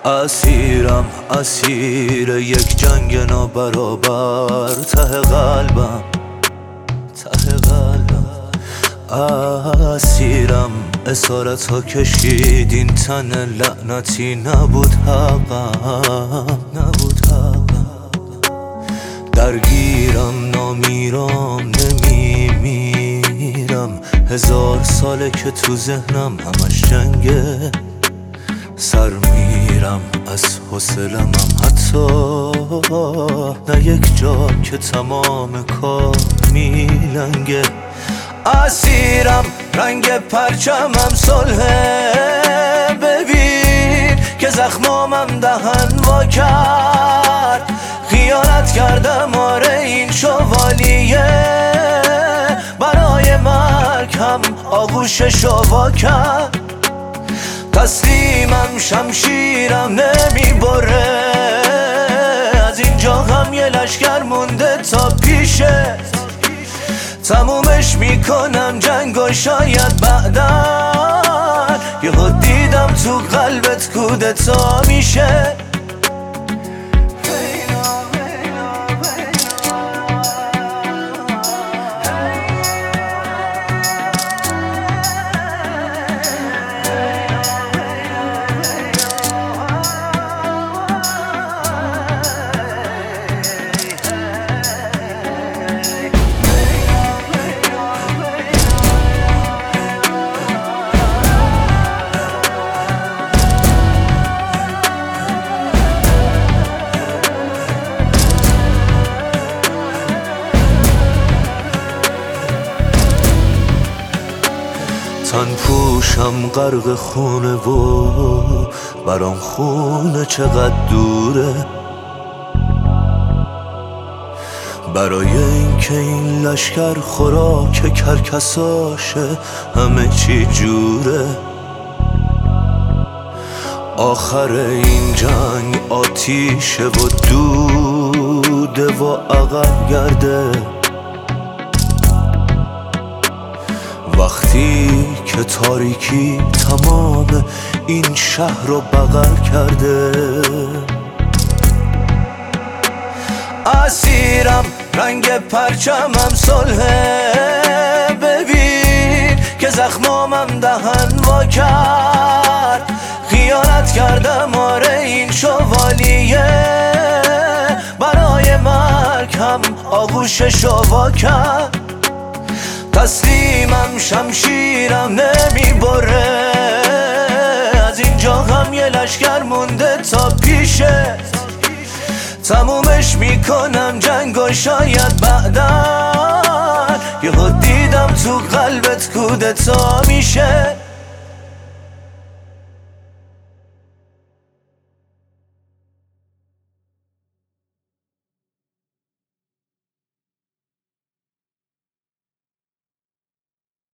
اسیرم اسیر یک جنگ نابرابر ته قلبم اسیرم اسارت ها کشید این تن لعنتی نبود حقم درگیرم نمیرم نمیمیرم 1000 ساله که تو ذهنم همش جنگه سر میرم از حوصله‌ام حتی نه یک جا که تمام کار میلنگه اسیرم رنگ پرچمم صلحه ببین که زخمامم دهن وا کرد خیانت کردم آره این شوالیه برای مرگ هم آغوششو وا کرد تسلیمم شمشیرم نمیبره از اینجا هم یه لشکر مونده تا پیشه تمومش میکنم جنگو شاید بعدا یهو دیدم تو قلبت کودتا میشه تن پوشم غرق خونه و برام خونه چقدر دوره برای اینکه این لشکر خوراک کرکساشه همه چی جوره آخر این جنگ آتیشه و دوده و عقب گرده وقتی که تاریکی تمام این شهر رو بغل کرده اسیرم رنگ پرچمم صلحه ببین که زخمامم دهن وا کرد خیانت کردم آره این شوالیه برای مرگ هم آغوششو وا کرد تسلیمم شمشیرم نمیبره از اینجا هم یه لشکر مونده تا پیشه تمومش میکنم جنگو شاید بعدا یهو دیدم تو قلبت کودتا میشه